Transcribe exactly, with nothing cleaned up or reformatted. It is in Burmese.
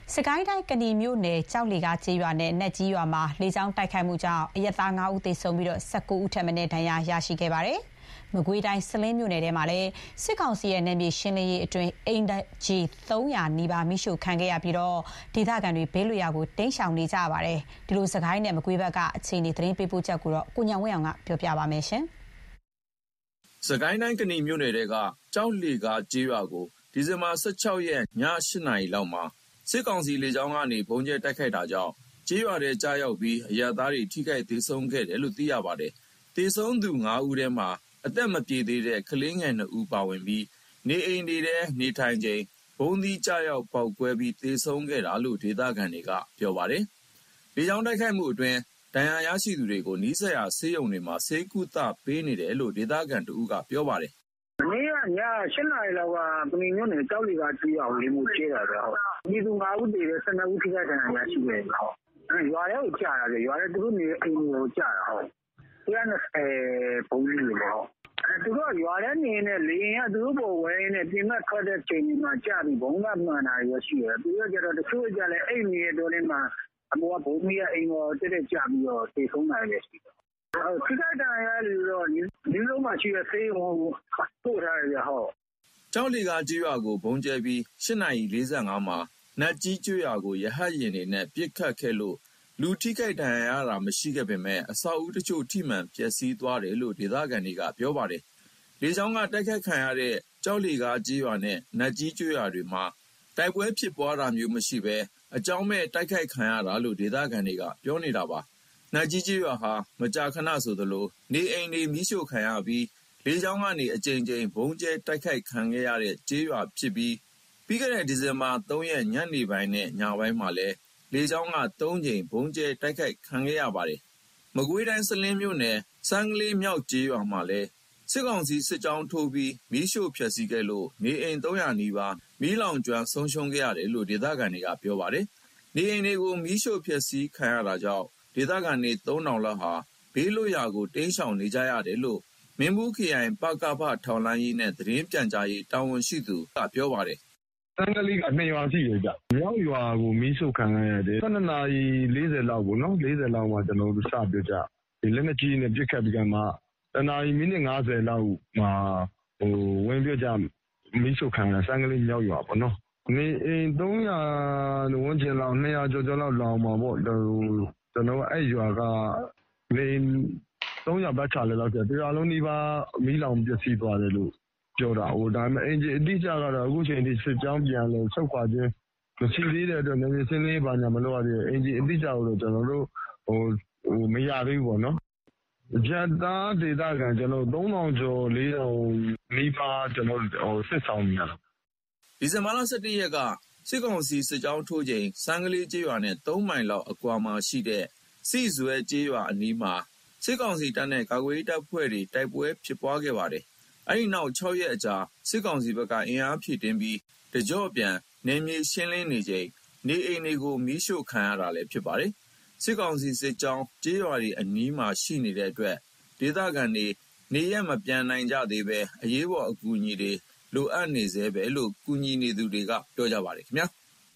စကိုင်းတိုင်းကနီမြို့နယ်ကြောက်လီကကျေးရွာနဲ့နတ်ကြီးရွာမှာလေကြောင်းတိုက်ခိုက်မှုကြောင့်အရပ်သား၅ဦးသေဆုံးပြီး၁၉ဦးထပ်မံဒဏ်ရာရရှိခဲ့ပါတယ်။မကွေးတိုင်းစလင်းမြို့နယ်ထဲမှာလည်းစစ်ကောင်စီရဲ့နယ်မြေရှင်းလင်းရေးအတွင်းအိမ်ကြီး၃၀၀နီးပါးမိရှို့ခံခဲ့ရပြီးဒေသခံတွေဘေးလွတ်ရာကိုတိမ်းရှောင်နေကြပါတယ်။ဒီလိုစကိုင်းနဲ့မကွေးဘက်ကအခြေအနေသတင်းပေးပို့ချက်ကိုကိုညောင်ဝင်းအောင်ကပြောပြပါမယ်။စကိုင်းတိုင်းကနီမြို့နယ်ထဲကကြောက်လီကကျေးရွာကိုဒီဇင်ဘာ၁၆ရက်ည၈နာရီလောက်မှာစစ်ကောင်စီလေကြောင်းကနေဗုံးကျဲတိုက်ခိုက်တာကြောင့်ကျေးရွာထဲကြားရောက်ပြီးအရပ်သားတွေထိခိုက်ဒေဆုံးခဲ့တယ်လို့သိရပါတယ်။ဒေဆုံးသူ၅ဦးထဲမှာအသက်မပြည့်သေးတဲ့ကလေးငယ်၂ဦးပါဝင်ပြီးနေအိမ်တွေထဲနေထိုင်ချိန်ဘုံသီးကြားရောက်ပေါက်ကွဲပြီးဒေဆုံးခဲ့တာလို့ဒေသခံတွေကပြောပါတယ်။လေကြောင်းတိုက်ခိုက်မှုအတွင်းဒဏ်ရာရရှိသူတွေကိုနီးစပ်ရာဆေးရုံတွေမှာဆေးကုသပေးနေတယ်လို့ဒေသခံတဦးကပြောပါတယ်။“မနေ့ကည၈နာရီလောက်ကကနီမြို့နယ်ကြောက်လီကကျေးရွာကိုလေကြောင်းကျဲတာဗျ။ပြည်သူ၅ဦးသေတယ်၊၁၂ဦးထိခိုက်ဒဏ်ရာရရှိခဲ့တယ်။ရွာထဲကိုကျတာဗျ။ရွာထဲသူတို့နေတဲ့အိမ်တွေကိုကျတာ။၁၂၀ဗုံးသီးတွေပေါ့။သူတို့ကရွာထဲနေရင်းနဲ့လေယာဉ်ကသူတို့ပေါ်ဝဲရင်းနဲ့ပြင်ပထွက်တဲ့အချိန်တွေမှာကျပြီးဗုံးလာမှန်တာတွေရှိတယ်။ပြီးတော့ကျတော့တချို့ကျလည်းအိပ်နေတဲ့တောထဲမှာအပေါ်ကဗုံးသီးကအိမ်ပေါ်တည့်တည့်ကျပြီးတော့သေဆုံးတာတွေလည်းရှိတယ်။ထိခိုက်ဒဏ်ရာရတဲ့လူတော့နီးလုံးမှာရှိတဲ့ဆေးရုံကိုပို့ထားတယ်ဗျ။ ”ကြောက်လီကကျေးရွာကိုဗုံးကျဲပြီး၈နာရီ၄၅မှာနတ်ကြီးကျေးရွာကိုရဟတ်ယာဉ်တွေနဲ့ပစ်ခတ်ခဲ့လို့လူထိခိုက်ဒဏ်ရာရတာမရှိခဲ့ပေမယ့်အဆောက်အဦတချို့ထိမှန်ပျက်စီးသွားတယ်လို့ဒေသခံတွေကပြောပါတယ်။လေကြောင်းကတိုက်ခိုက်ခံရတဲ့ကြောက်လီကကျေးရွာနဲ့နတ်ကြီးကျေးရွာတွေမှာတိုက်ပွဲဖြစ်ပွားတာမျိုးမရှိဘဲအကြောင်းမဲ့တိုက်ခိုက်ခံရတာလို့ဒေသခံတွေကပြောနေတာပါ။နတ်ကြီးကျေးရွာဟာမကြာခဏဆိုသလိုနေအိမ်တွေမီးရှို့ခံရပြီးလေကြောင်းကနေအကြိမ်ကြိမ်ဗုံးကျဲတိုက်ခိုက်ခံခဲ့ရတဲ့ကျေးရွာဖြစ်ပြီးပြီးခဲ့တဲ့ဒီဇင်ဘာ၃ရက်ညနေပိုင်းနဲ့ညပိုင်းမှာလည်းလေကြောင်းက၃ကြိမ်ဗုံးကျဲတိုက်ခိုက်ခံခဲ့ရပါတယ်။မကွေးတိုင်းစလင်းမြို့နယ်စမ်းကလေးမြောက်ကျေးရွာမှာလည်းစစ်ကောင်စီစစ်ကြောင်းထိုးပြီးမီးရှို့ဖျက်ဆီးခဲ့လို့နေအိမ်၃၀၀နီးပါးမီးလောင်ကျွမ်းဆုံးရှုံးခဲ့ရတယ်လို့ဒေသခံတွေကပြောပါတယ်။နေအိမ်တွေကိုမီးရှို့ဖျက်ဆီးခံရတာကြောင့်ဒေသခံတွေ၃ထောင်လောက်ဟာဘေးလွတ်ရာကိုတိမ်းရှောင်နေကြရတယ်လို့မင်းဘူးခရိုင်ပကဖထောက်လှမ်းရေးနဲ့သတင်းပြန်ကြားရေးတာဝန်ရှိသူကပြောပါတယ်။“စမ်းကလေးကနှစ်ရွာရှိတယ်ဗျ။မြောက်ရွာကိုမီးရှို့ခံရတယ်။၁၂နာရီ၄၀လောက်ပေါ့နော်။၄၀လောက်မှာကျွန်တော်တို့စပြောကြလက်နက်ကြီးနဲ့ပစ်ခတ်ပြီးတော့မှတနာရီမိနစ်၅၀လောက်မှာဝင်ပြောကြမီးရှို့ခံရစမ်းကလေးမြောက်ရွာပေါ့နော်။နေအိမ်၃၀၀ဝန်းကျင်လောက်၂၀၀ကျော်ကျော်လောက်လောင်မှာပေါ့။ကျွန်တော်အဲ့ရွာကနေအိမ်၃၀၀ပတ်ချာလည်လောက်တရွာလုံးနီးပါးမီးလောင်ပျက်စီးသွားတယ်လို့ပြောတာ။ဒါပေမဲ့အိမ်ခြေအတိအကျကတော့အခုချိန်ထိစစ်ကြောင်းပြန်လဲဆုတ်ခွာခြင်းမရှိသေးတဲ့အတွက်နယ်မြေရှင်းလင်းရေးဘာညာမလုပ်ရသေးဘူး။အိမ်ခြေအတိအကျကိုတော့ကျွန်တော်တို့မရသေးဘူးပေါ့နော်။အရပ်သားဒေသခံကျွန်တော်တို့၃ထောင်ကျော်၄ထောင်နီးပါးကျွန်တော်တို့စစ်ဆောင်နေရတာ။ ”ဒီဇင်ဘာလ၁၁ရက်ကစစ်ကောင်စီစစ်ကြောင်းထိုးချိန်စမ်းကလေးကျေးရွာနဲ့၃မိုင်လောက်အကွာမှာရှိတဲ့စိဇွဲကျေးရွာအနီးမှာစစ်ကောင်စီတပ်နဲ့ကာကွယ်ရေးတပ်ဖွဲ့တွေတိုက်ပွဲဖြစ်ပွားခဲ့ပါတယ်။အဲဒီနောက်၆ရက်အကြာစစ်ကောင်စီဘက်ကအင်အားဖြည့်တင်းပြီးတကြော့ပြန်နယ်မြေရှင်းလင်းနေချိန်နေအိမ်တွေကိုမီးရှို့ခံရတာလည်းဖြစ်ပါတယ်။စစ်ကောင်စီစစ်ကြောင်းကျေးရွာတွေအနီးမှာရှိနေတဲ့အတွက်ဒေသခံတွေနေရပ်မပြန်နိုင်ကြသေးဘဲအရေးပေါ်အကူအညီတွေလိုအပ်နေဆဲပဲလို့ကူညီနေသူတွေကပြောကြပါတယ်ခင်ဗျာ။